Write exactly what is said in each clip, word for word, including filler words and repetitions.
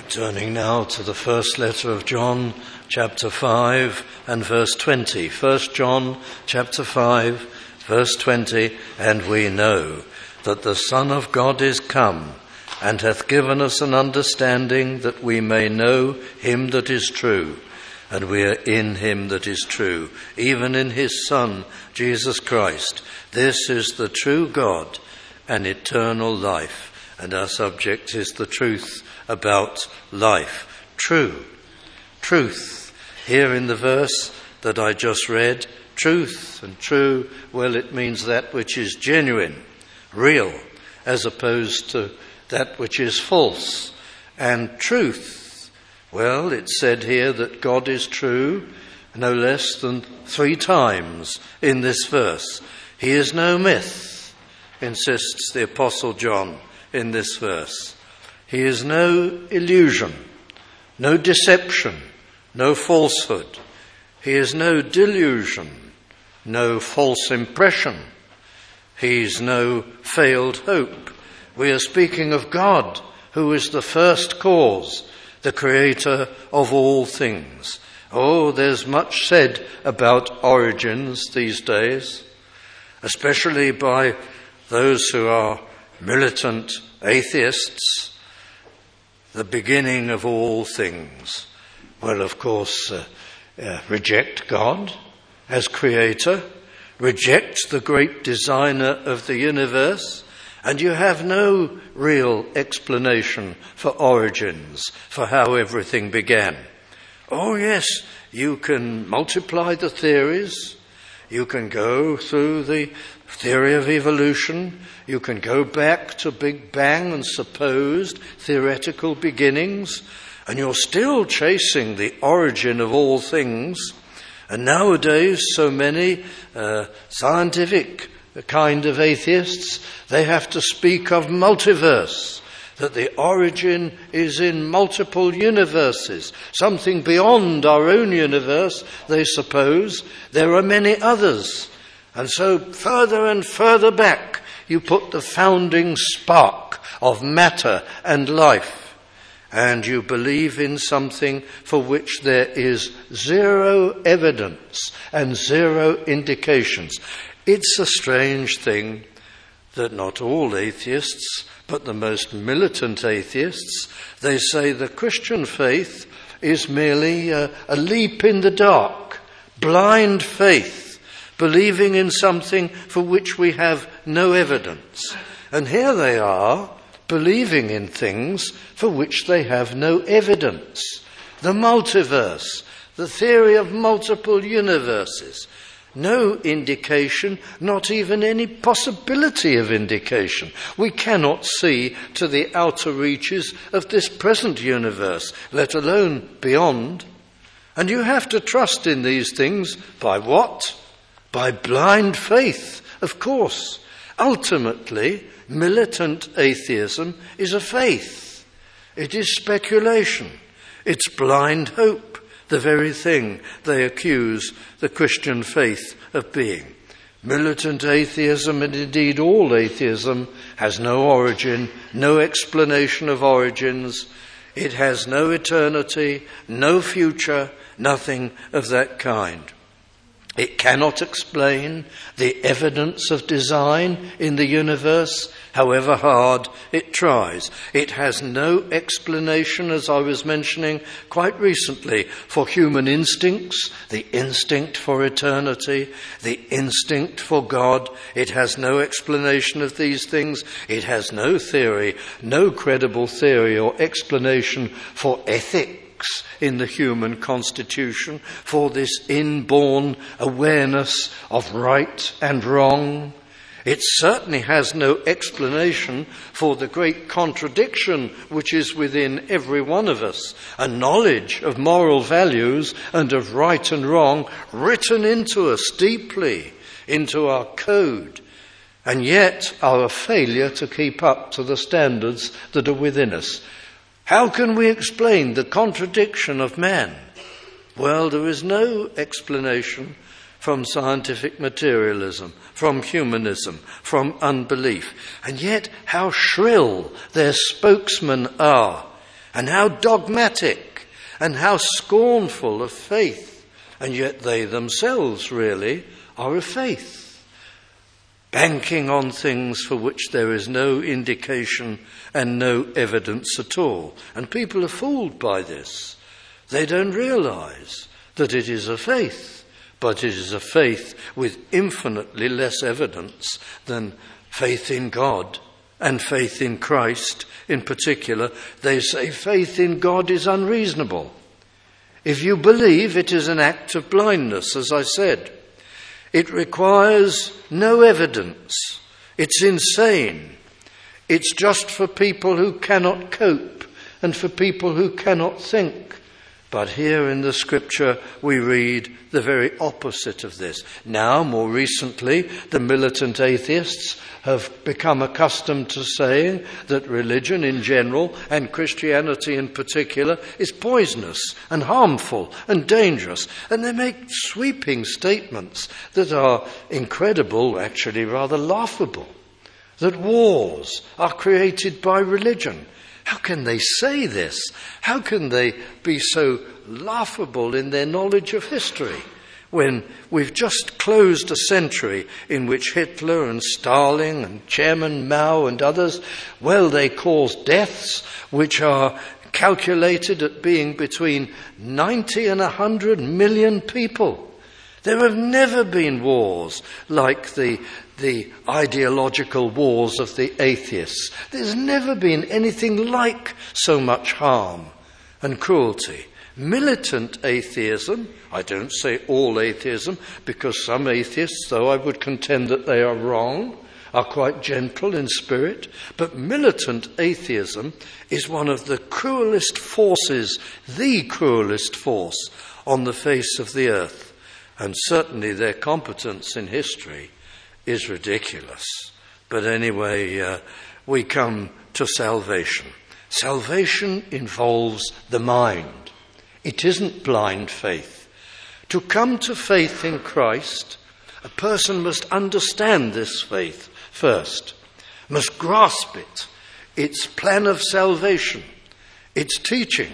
Turning now to the first letter of John, chapter five and verse twenty. First John, chapter five, verse twenty. And we know that the Son of God is come, and hath given us an understanding that we may know him that is true. And we are in him that is true, even in his Son, Jesus Christ. This is the true God and eternal life. And our subject is the truth about life. True. Truth. Here in the verse that I just read, truth and true, well, it means that which is genuine, real, as opposed to that which is false. And truth, well, it's said here that God is true no less than three times in this verse. He is no myth, insists the Apostle John in this verse. He is no illusion, no deception, no falsehood. He is no delusion, no false impression. He's no failed hope. We are speaking of God, who is the first cause, the creator of all things. Oh, there's much said about origins these days, especially by those who are militant atheists. The beginning of all things. Well, of course, uh, uh, reject God as creator, reject the great designer of the universe, and you have no real explanation for origins, for how everything began. Oh yes, you can multiply the theories, you can go through the theory of evolution, you can go back to Big Bang and supposed theoretical beginnings, and you're still chasing the origin of all things. And nowadays, so many uh, scientific kind of atheists, they have to speak of multiverse, that the origin is in multiple universes, something beyond our own universe, they suppose. There are many others. And so further and further back, you put the founding spark of matter and life, and you believe in something for which there is zero evidence and zero indications. It's a strange thing that not all atheists, but the most militant atheists, they say the Christian faith is merely a, a leap in the dark, blind faith, believing in something for which we have no evidence. And here they are, believing in things for which they have no evidence. The multiverse, the theory of multiple universes. No indication, not even any possibility of indication. We cannot see to the outer reaches of this present universe, let alone beyond. And you have to trust in these things by what? By blind faith, of course. Ultimately, militant atheism is a faith. It is speculation. It's blind hope, the very thing they accuse the Christian faith of being. Militant atheism, and indeed all atheism, has no origin, no explanation of origins. It has no eternity, no future, nothing of that kind. It cannot explain the evidence of design in the universe, however hard it tries. It has no explanation, as I was mentioning quite recently, for human instincts, the instinct for eternity, the instinct for God. It has no explanation of these things. It has no theory, no credible theory or explanation for ethics in the human constitution, for this inborn awareness of right and wrong. It certainly has no explanation for the great contradiction which is within every one of us, a knowledge of moral values and of right and wrong written into us deeply, into our code, and yet our failure to keep up to the standards that are within us. How can we explain the contradiction of man? Well, there is no explanation from scientific materialism, from humanism, from unbelief. And yet how shrill their spokesmen are and how dogmatic and how scornful of faith, and yet they themselves really are of faith, banking on things for which there is no indication and no evidence at all. And people are fooled by this. They don't realize that it is a faith, but it is a faith with infinitely less evidence than faith in God and faith in Christ in particular. They say faith in God is unreasonable. If you believe, it is an act of blindness, as I said. It requires no evidence. It's insane. It's just for people who cannot cope and for people who cannot think. But here in the scripture we read the very opposite of this. Now, more recently, the militant atheists have become accustomed to saying that religion in general and Christianity in particular is poisonous and harmful and dangerous. And they make sweeping statements that are incredible, actually rather laughable. That wars are created by religion. How can they say this? How can they be so laughable in their knowledge of history when we've just closed a century in which Hitler and Stalin and Chairman Mao and others, well, they caused deaths which are calculated at being between ninety and one hundred million people. There have never been wars like the the ideological wars of the atheists. There's never been anything like so much harm and cruelty. Militant atheism, I don't say all atheism, because some atheists, though I would contend that they are wrong, are quite gentle in spirit, but militant atheism is one of the cruelest forces, the cruelest force on the face of the earth. And certainly their competence in history is ridiculous. But anyway, uh, we come to salvation. Salvation involves the mind. It isn't blind faith. To come to faith in Christ, a person must understand this faith first, must grasp it, its plan of salvation, its teaching.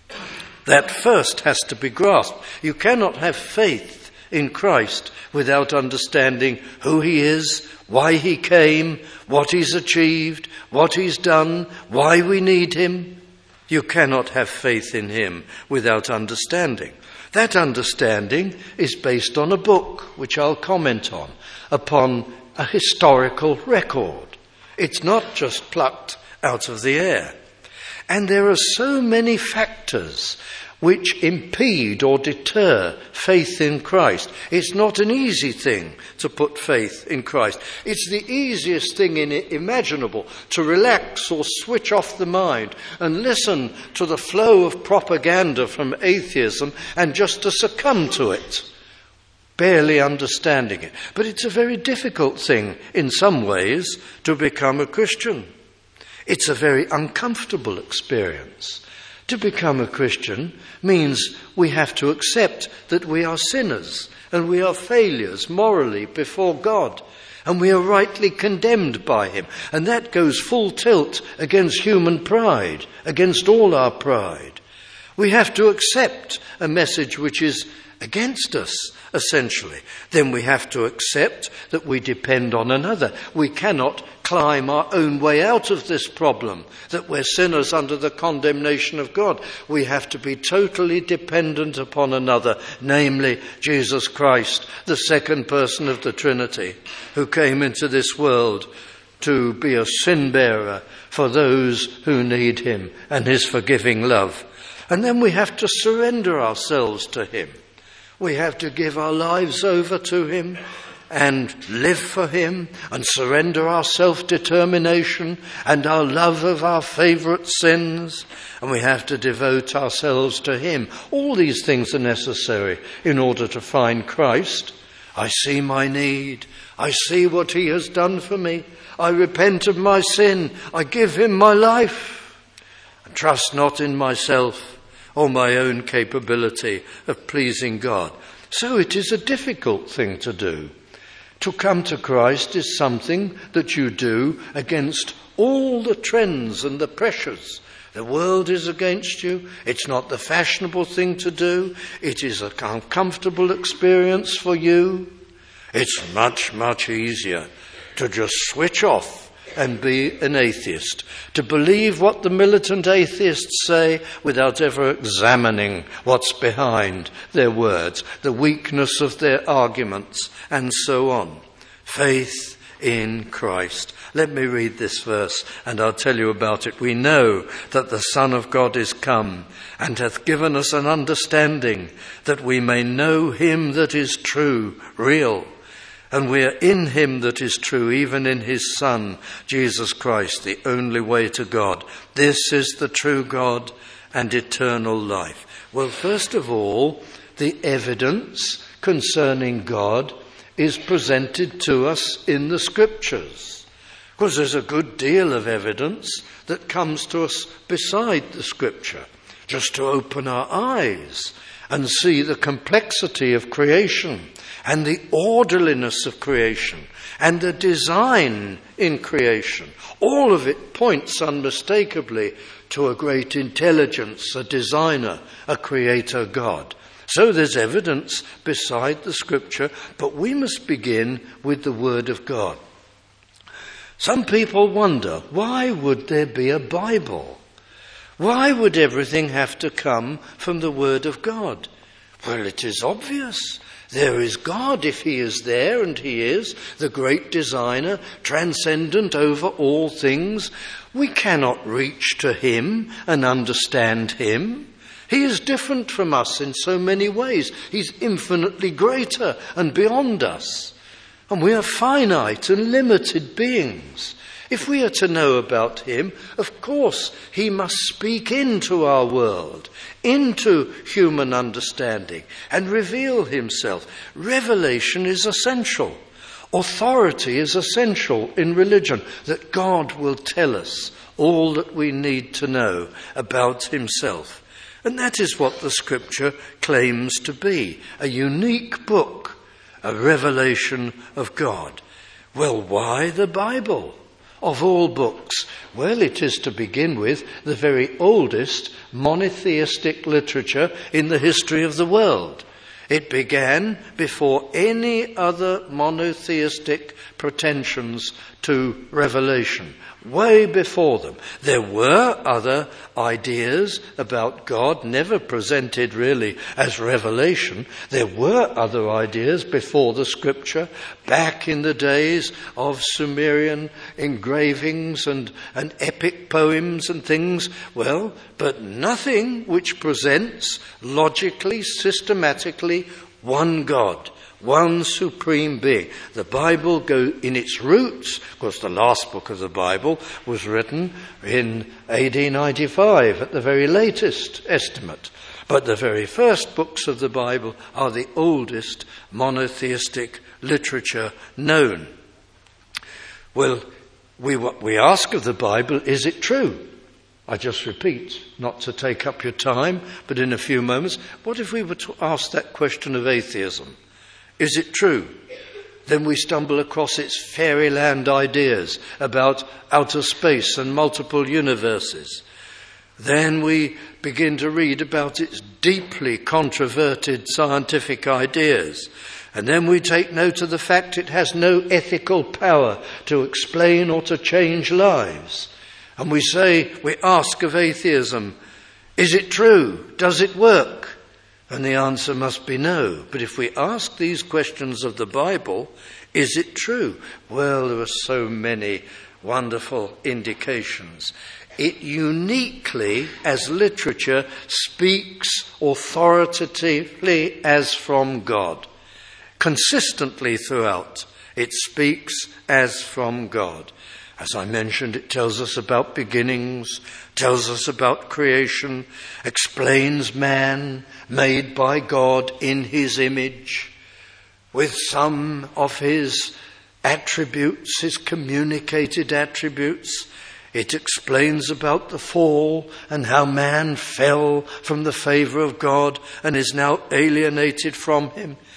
That first has to be grasped. You cannot have faith in Christ without understanding who he is, why he came, what he's achieved, what he's done, why we need him. You cannot have faith in him without understanding. That understanding is based on a book, which I'll comment on, upon a historical record. It's not just plucked out of the air. And there are so many factors which impede or deter faith in Christ. It's not an easy thing to put faith in Christ. It's the easiest thing in imaginable to relax or switch off the mind and listen to the flow of propaganda from atheism and just to succumb to it, barely understanding it. But it's a very difficult thing in some ways to become a Christian. It's a very uncomfortable experience. To become a Christian means we have to accept that we are sinners and we are failures morally before God, and we are rightly condemned by him. And that goes full tilt against human pride, against all our pride. We have to accept a message which is against us, essentially. Then we have to accept that we depend on another. We cannot climb our own way out of this problem, that we're sinners under the condemnation of God. We have to be totally dependent upon another, namely Jesus Christ, the second person of the Trinity, who came into this world to be a sin bearer for those who need him and his forgiving love. And then we have to surrender ourselves to him. We have to give our lives over to him and live for him and surrender our self-determination and our love of our favourite sins. And we have to devote ourselves to him. All these things are necessary in order to find Christ. I see my need. I see what he has done for me. I repent of my sin. I give him my life. And trust not in myself or my own capability of pleasing God. So it is a difficult thing to do, To come to Christ is something that you do against all the trends and the pressures. The world is against you. It's not the fashionable thing to do. It is a comfortable experience for you. It's much, much easier to just switch off and be an atheist, to believe what the militant atheists say without ever examining what's behind their words, the weakness of their arguments, and so on. Faith in Christ. Let me read this verse, and I'll tell you about it. We know that the Son of God is come, and hath given us an understanding, that we may know him that is true, real. And we are in him that is true, even in his Son, Jesus Christ, the only way to God. This is the true God and eternal life. Well, first of all, the evidence concerning God is presented to us in the Scriptures. Because there's a good deal of evidence that comes to us beside the Scripture, just to open our eyes and see the complexity of creation and the orderliness of creation and the design in creation. All of it points unmistakably to a great intelligence, a designer, a creator God. So there's evidence beside the Scripture, but we must begin with the Word of God. Some people wonder, why would there be a Bible? Why would everything have to come from the Word of God? Well, it is obvious. There is God, if he is there, and he is, the great designer, transcendent over all things. We cannot reach to him and understand him. He is different from us in so many ways. He's infinitely greater and beyond us. And we are finite and limited beings. If we are to know about him, of course, he must speak into our world, into human understanding, and reveal himself. Revelation is essential. Authority is essential in religion, that God will tell us all that we need to know about himself. And that is what the Scripture claims to be, a unique book, a revelation of God. Well, why the Bible? Of all books? Well, it is, to begin with, the very oldest monotheistic literature in the history of the world. It began before any other monotheistic pretensions to revelation, way before them. There were other ideas about God, never presented really as revelation. There were other ideas before the Scripture, back in the days of Sumerian engravings and, and epic poems and things. Well, but nothing which presents logically, systematically, one God, one supreme being. The Bible, go in its roots, of course the last book of the Bible was written in A D ninety-five at the very latest estimate. But the very first books of the Bible are the oldest monotheistic literature known. Well, we, what we ask of the Bible, is it true? I just repeat, not to take up your time, but in a few moments, what if we were to ask that question of atheism? Is it true? Then we stumble across its fairyland ideas about outer space and multiple universes. Then we begin to read about its deeply controverted scientific ideas. And then we take note of the fact it has no ethical power to explain or to change lives. And we say, we ask of atheism, is it true? Does it work? And the answer must be no. But if we ask these questions of the Bible, is it true? Well, there are so many wonderful indications. It uniquely, as literature, speaks authoritatively as from God. Consistently throughout, it speaks as from God. As I mentioned, it tells us about beginnings, tells us about creation, explains man made by God in his image, with some of his attributes, his communicated attributes. It explains about the fall and how man fell from the favour of God and is now alienated from him.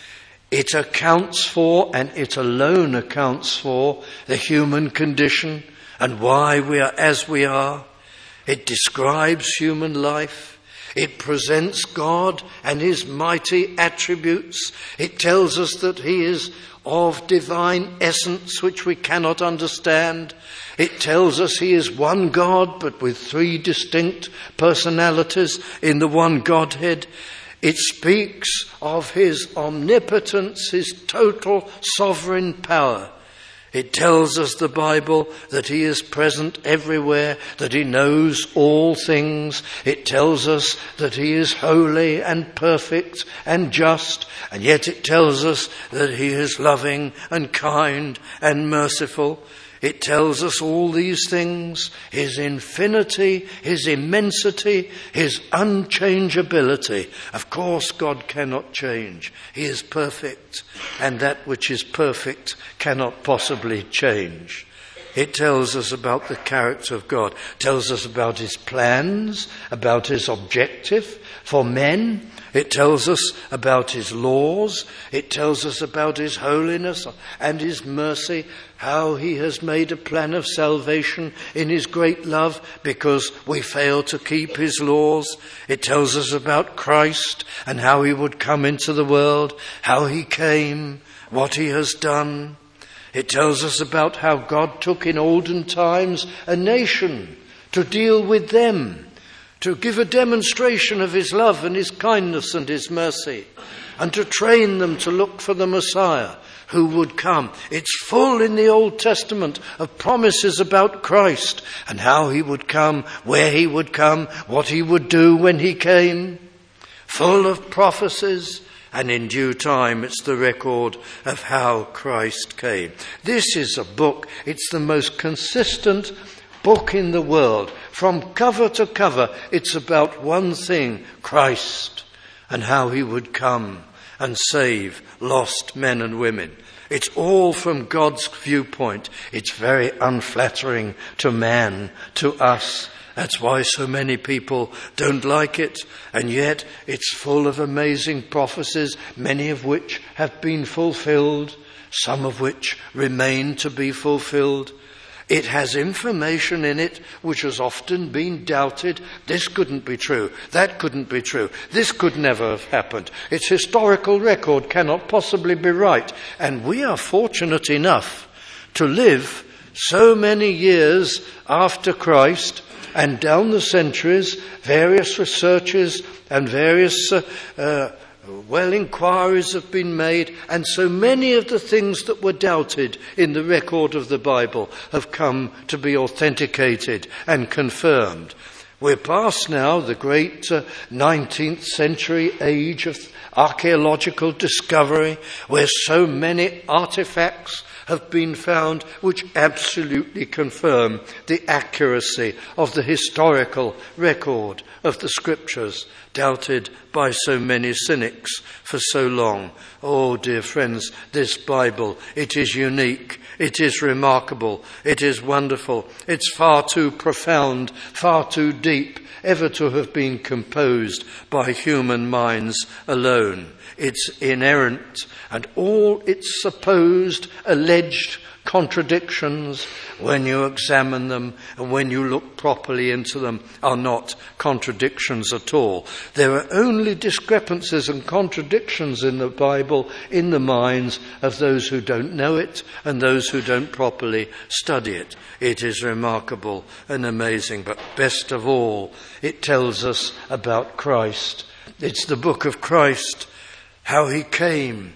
It accounts for, and it alone accounts for, the human condition and why we are as we are. It describes human life. It presents God and his mighty attributes. It tells us that he is of divine essence which we cannot understand. It tells us he is one God but with three distinct personalities in the one Godhead. It speaks of his omnipotence, his total sovereign power. It tells us, the Bible, that he is present everywhere, that he knows all things. It tells us that he is holy and perfect and just, and yet it tells us that he is loving and kind and merciful. It tells us all these things, his infinity, his immensity, his unchangeability. Of course, God cannot change. He is perfect, and that which is perfect cannot possibly change. It tells us about the character of God, tells us about his plans, about his objective for men. It tells us about his laws. It tells us about his holiness and his mercy, how he has made a plan of salvation in his great love because we fail to keep his laws. It tells us about Christ and how he would come into the world, how he came, what he has done. It tells us about how God took in olden times a nation to deal with them, to give a demonstration of his love and his kindness and his mercy, and to train them to look for the Messiah who would come. It's full in the Old Testament of promises about Christ and how he would come, where he would come, what he would do when he came. Full of prophecies, and in due time it's the record of how Christ came. This is a book, it's the most consistent book in the world. From cover to cover, it's about one thing, Christ, and how he would come and save lost men and women. It's all from God's viewpoint. It's very unflattering to man, to us. That's why so many people don't like it. And yet it's full of amazing prophecies, many of which have been fulfilled, some of which remain to be fulfilled. It has information in it which has often been doubted. This couldn't be true. That couldn't be true. This could never have happened. Its historical record cannot possibly be right. And we are fortunate enough to live so many years after Christ, and down the centuries, various researches and various uh, uh, well, inquiries have been made, and so many of the things that were doubted in the record of the Bible have come to be authenticated and confirmed. We're past now the great uh, nineteenth century age of archaeological discovery, where so many artifacts have been found which absolutely confirm the accuracy of the historical record of the scriptures, doubted by so many cynics for so long. Oh, dear friends, this Bible, it is unique, it is remarkable, it is wonderful, it's far too profound, far too deep, ever to have been composed by human minds alone. It's inerrant, and all its supposed, alleged contradictions, when you examine them and when you look properly into them, are not contradictions at all. There are only discrepancies and contradictions in the Bible in the minds of those who don't know it and those who don't properly study it. It is remarkable and amazing, but best of all, it tells us about Christ. It's the book of Christ, how he came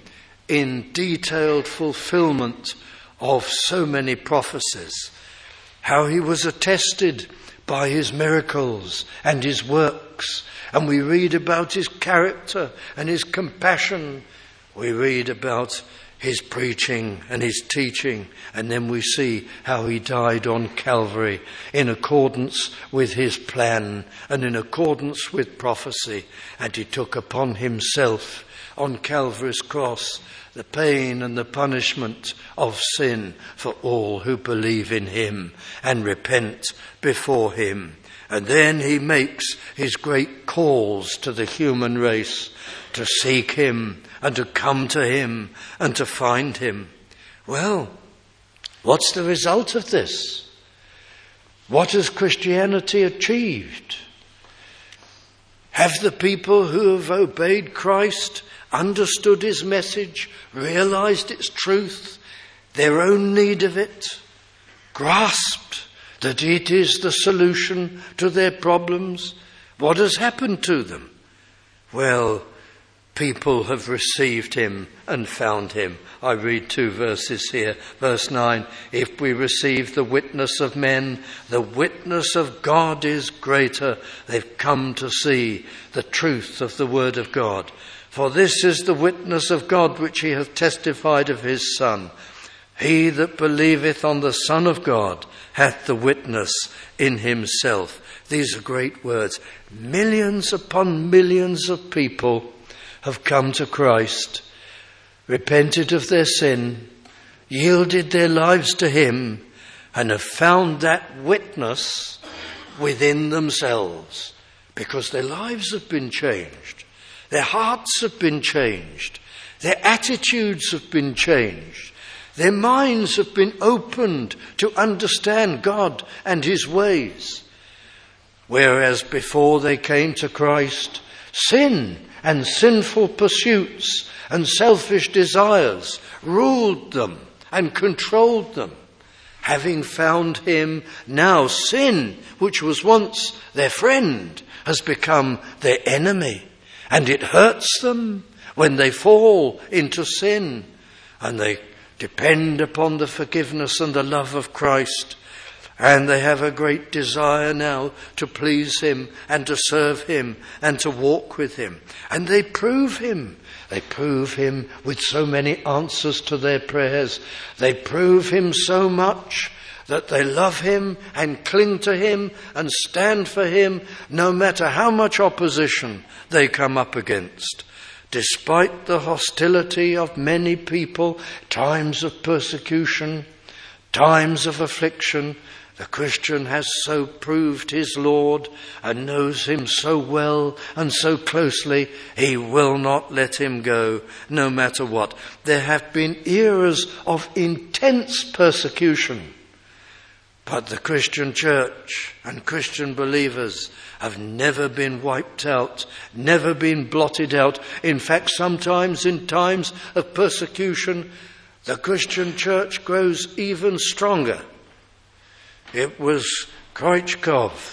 in detailed fulfillment of so many prophecies, how he was attested by his miracles and his works, and we read about his character and his compassion. We read about his preaching and his teaching, and then we see how he died on Calvary in accordance with his plan and in accordance with prophecy, and he took upon himself on Calvary's cross the pain and the punishment of sin for all who believe in him and repent before him. And then he makes his great calls to the human race to seek him and to come to him and to find him. Well, what's the result of this? What has Christianity achieved? Have the people who have obeyed Christ understood his message, realized its truth, their own need of it, grasped that it is the solution to their problems? What has happened to them? Well, people have received him and found him. I read two verses here. Verse nine, if we receive the witness of men, the witness of God is greater. They've come to see the truth of the word of God. For this is the witness of God which he hath testified of his Son. He that believeth on the Son of God hath the witness in himself. These are great words. Millions upon millions of people have come to Christ, repented of their sin, yielded their lives to him, and have found that witness within themselves, because their lives have been changed, their hearts have been changed, their attitudes have been changed, their minds have been opened to understand God and his ways. Whereas before they came to Christ, sin and sinful pursuits and selfish desires ruled them and controlled them. Having found him, now sin, which was once their friend, has become their enemy. And it hurts them when they fall into sin and they depend upon the forgiveness and the love of Christ. And they have a great desire now to please him and to serve him and to walk with him. And they prove him. They prove him with so many answers to their prayers. They prove him so much that they love him and cling to him and stand for him no matter how much opposition they come up against. Despite the hostility of many people, times of persecution, times of affliction, the Christian has so proved his Lord and knows him so well and so closely, he will not let him go, no matter what. There have been eras of intense persecution, but the Christian church and Christian believers have never been wiped out, never been blotted out. In fact, sometimes in times of persecution, the Christian church grows even stronger. It was Khrushchev,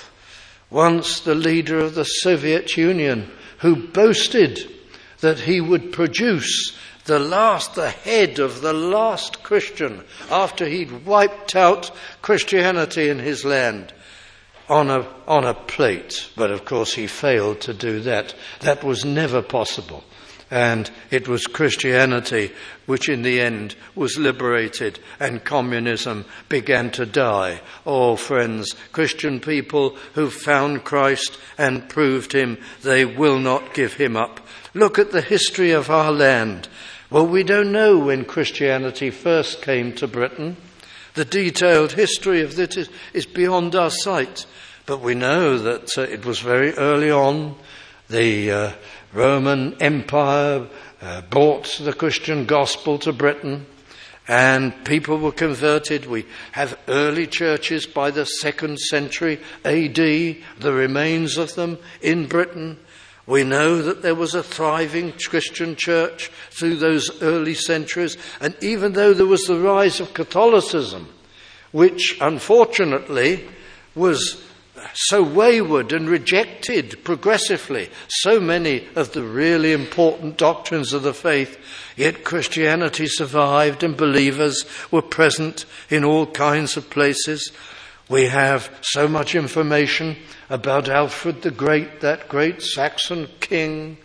once the leader of the Soviet Union, who boasted that he would produce the last, the head of the last Christian after he'd wiped out Christianity in his land on a, on a plate. But of course he failed to do that. That was never possible. And it was Christianity which in the end was liberated and communism began to die. Oh, friends, Christian people who found Christ and proved him, they will not give him up. Look at the history of our land. Well, we don't know when Christianity first came to Britain. The detailed history of this is, is beyond our sight. But we know that uh, it was very early on. The uh, Roman Empire uh, brought the Christian gospel to Britain and people were converted. We have early churches by the second century A D, the remains of them in Britain. We know that there was a thriving Christian church through those early centuries, and even though there was the rise of Catholicism, which unfortunately was so wayward and rejected progressively so many of the really important doctrines of the faith, yet Christianity survived and believers were present in all kinds of places. We have so much information about Alfred the Great, that great Saxon king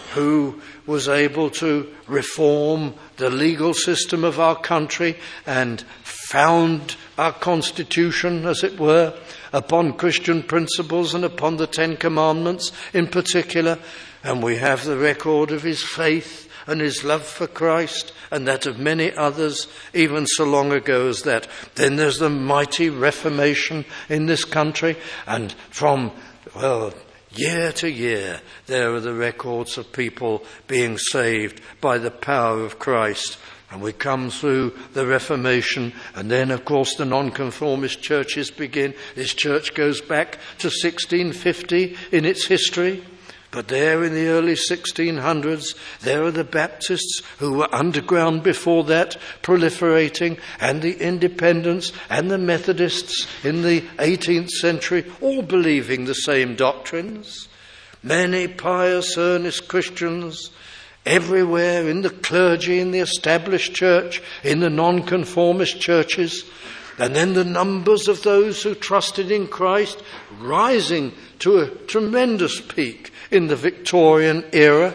who was able to reform the legal system of our country and found our constitution, as it were, upon Christian principles and upon the Ten Commandments in particular. And we have the record of his faith and his love for Christ and that of many others, even so long ago as that. Then there's the mighty Reformation in this country, and from, well, Year to year, there are the records of people being saved by the power of Christ. And we come through the Reformation, and then, of course, the nonconformist churches begin. This church goes back to sixteen fifty in its history. But there in the early sixteen hundreds, there are the Baptists who were underground before that, proliferating, and the Independents and the Methodists in the eighteenth century, all believing the same doctrines. Many pious, earnest Christians everywhere, in the clergy, in the established church, in the nonconformist churches. And then the numbers of those who trusted in Christ rising to a tremendous peak in the Victorian era.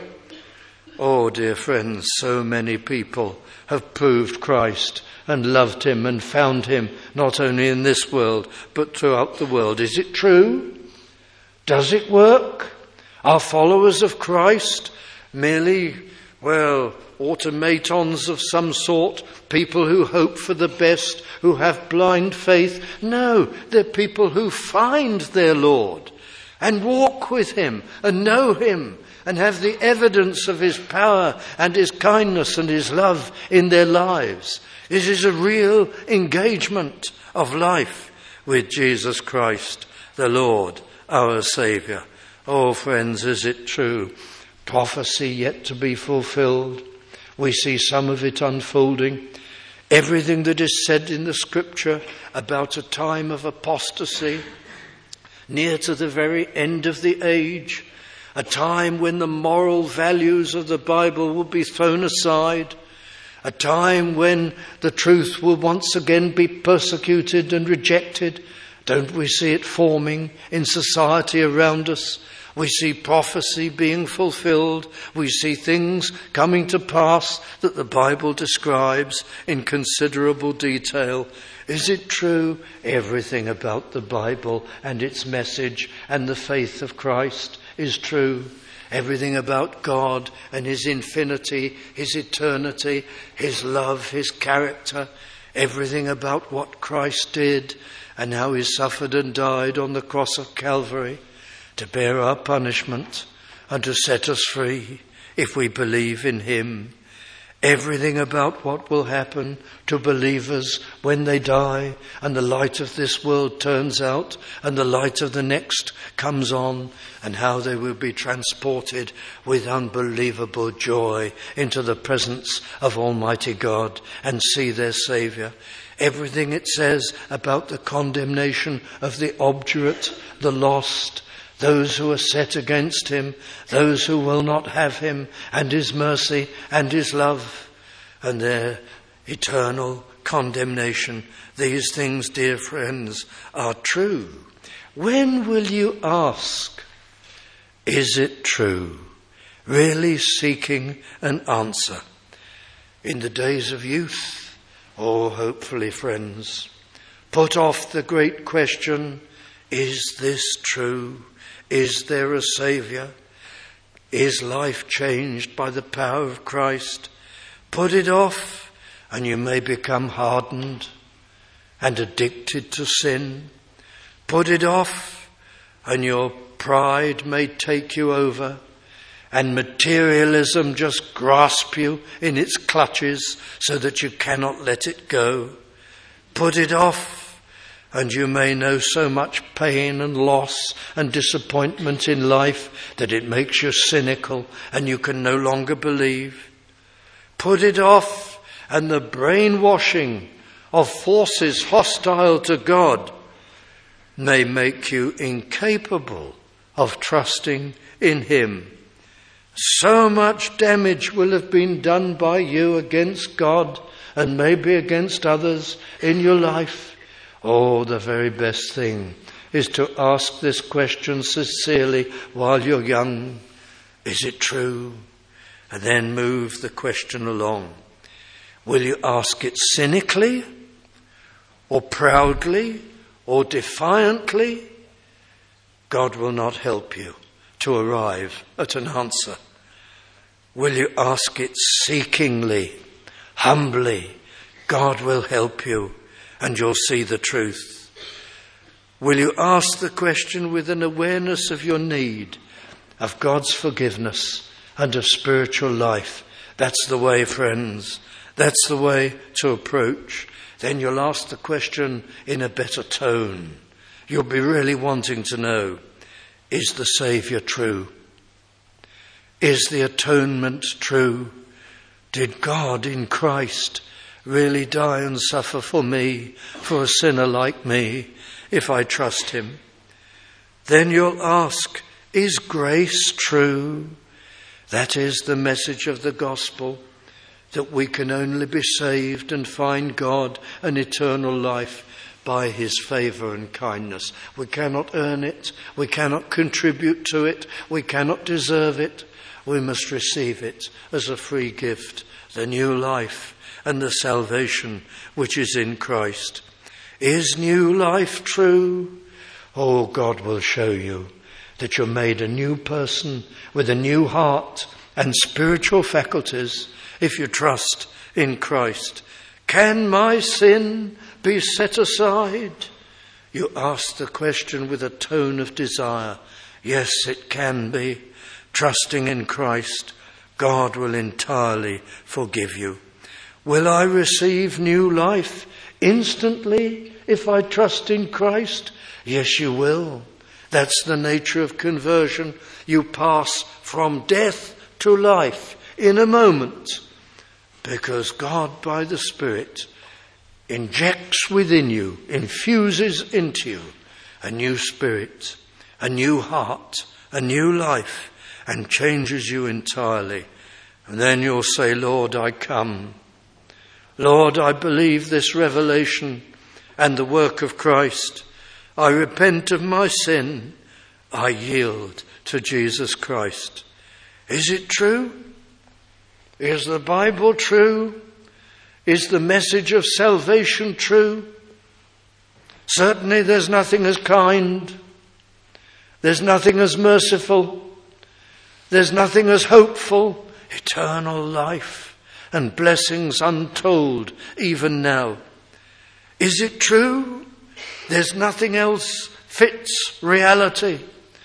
Oh, dear friends, so many people have proved Christ and loved him and found him not only in this world but throughout the world. Is it true? Does it work? Are followers of Christ merely, well, automatons of some sort, people who hope for the best, who have blind faith? No, they're people who find their Lord and walk with him and know him and have the evidence of his power and his kindness and his love in their lives. This is a real engagement of life with Jesus Christ, the Lord, our Saviour. Oh, friends, is it true? Prophecy yet to be fulfilled. We see some of it unfolding. Everything that is said in the Scripture about a time of apostasy, near to the very end of the age, a time when the moral values of the Bible will be thrown aside, a time when the truth will once again be persecuted and rejected. Don't we see it forming in society around us? We see prophecy being fulfilled. We see things coming to pass that the Bible describes in considerable detail. Is it true? Everything about the Bible and its message and the faith of Christ is true. Everything about God and his infinity, his eternity, his love, his character. Everything about what Christ did and how he suffered and died on the cross of Calvary, to bear our punishment and to set us free if we believe in him. Everything about what will happen to believers when they die and the light of this world turns out and the light of the next comes on, and how they will be transported with unbelievable joy into the presence of Almighty God and see their Saviour. Everything it says about the condemnation of the obdurate, the lost, those who are set against him, those who will not have him, and his mercy and his love, and their eternal condemnation. These things, dear friends, are true. When will you ask, is it true? Really seeking an answer. In the days of youth, oh, hopefully, friends, put off the great question, is this true? Is there a Saviour? Is life changed by the power of Christ? Put it off and you may become hardened and addicted to sin. Put it off and your pride may take you over and materialism just grasp you in its clutches so that you cannot let it go. Put it off and you may know so much pain and loss and disappointment in life that it makes you cynical and you can no longer believe. Put it off, and the brainwashing of forces hostile to God may make you incapable of trusting in him. So much damage will have been done by you against God and maybe against others in your life. Oh, the very best thing is to ask this question sincerely while you're young. Is it true? And then move the question along. Will you ask it cynically or proudly or defiantly? God will not help you to arrive at an answer. Will you ask it seekingly, humbly? God will help you and you'll see the truth. Will you ask the question with an awareness of your need of God's forgiveness and of spiritual life? That's the way, friends. That's the way to approach. Then you'll ask the question in a better tone. You'll be really wanting to know, is the Saviour true? Is the atonement true? Did God in Christ really die and suffer for me, for a sinner like me, if I trust him? Then you'll ask, is grace true? That is the message of the gospel, that we can only be saved and find God and eternal life by his favour and kindness. We cannot earn it. We cannot contribute to it. We cannot deserve it. We must receive it as a free gift, the new life and the salvation which is in Christ. Is new life true? Oh, God will show you that you're made a new person with a new heart and spiritual faculties if you trust in Christ. Can my sin be set aside? You ask the question with a tone of desire. Yes, it can be. Trusting in Christ, God will entirely forgive you. Will I receive new life instantly if I trust in Christ? Yes, you will. That's the nature of conversion. You pass from death to life in a moment, because God, by the Spirit, injects within you, infuses into you a new spirit, a new heart, a new life, and changes you entirely. And then you'll say, Lord, I come. Lord, I believe this revelation and the work of Christ. I repent of my sin. I yield to Jesus Christ. Is it true? Is the Bible true? Is the message of salvation true? Certainly there's nothing as kind. There's nothing as merciful. There's nothing as hopeful. Eternal life and blessings untold even now. Is it true? There's nothing else fits reality,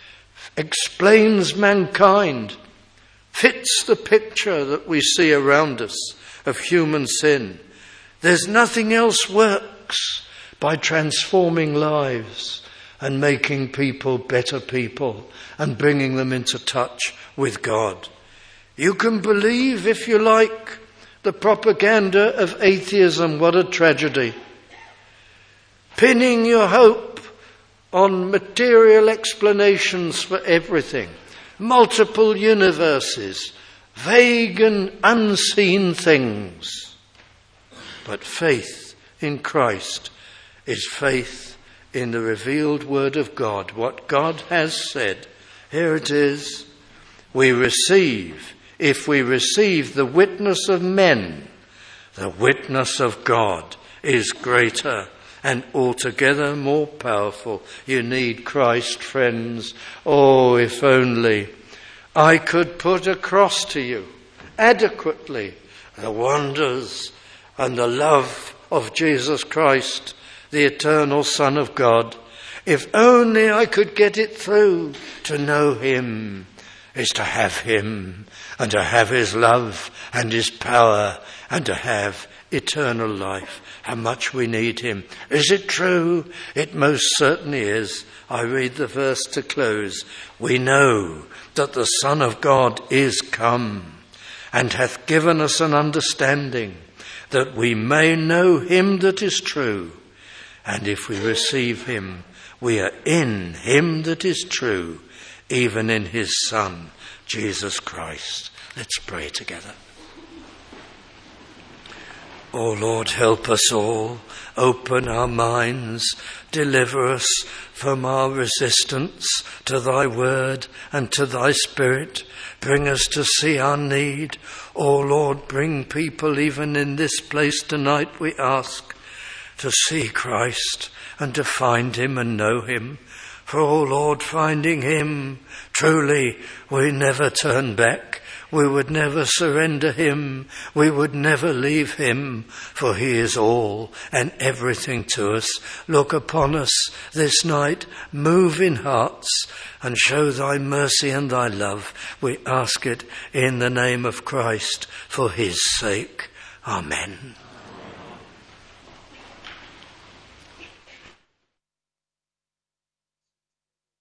explains mankind, fits the picture that we see around us of human sin. There's nothing else works by transforming lives and making people better people and bringing them into touch with God. You can believe, if you like, the propaganda of atheism. What a tragedy. Pinning your hope on material explanations for everything, multiple universes, vague and unseen things. But faith in Christ is faith in the revealed word of God. What God has said, here it is. We receive, if we receive the witness of men, the witness of God is greater and altogether more powerful. You need Christ, friends. Oh, if only I could put across to you adequately the wonders and the love of Jesus Christ, the eternal Son of God. If only I could get it through. To know him is to have him, and to have his love and his power, and to have eternal life. How much we need him. Is it true? It most certainly is. I read the verse to close. We know that the Son of God is come, and hath given us an understanding, that we may know him that is true. And if we receive him, we are in him that is true, even in his Son, Jesus Christ. Let's pray together. O Lord, help us all. Open our minds. Deliver us from our resistance to thy word and to thy Spirit. Bring us to see our need. O Lord, bring people even in this place tonight, we ask, to see Christ and to find him and know him. For, O Lord, finding him, truly we never turn back. We would never surrender him. We would never leave him, for he is all and everything to us. Look upon us this night, move in hearts, and show thy mercy and thy love. We ask it in the name of Christ, for his sake. Amen.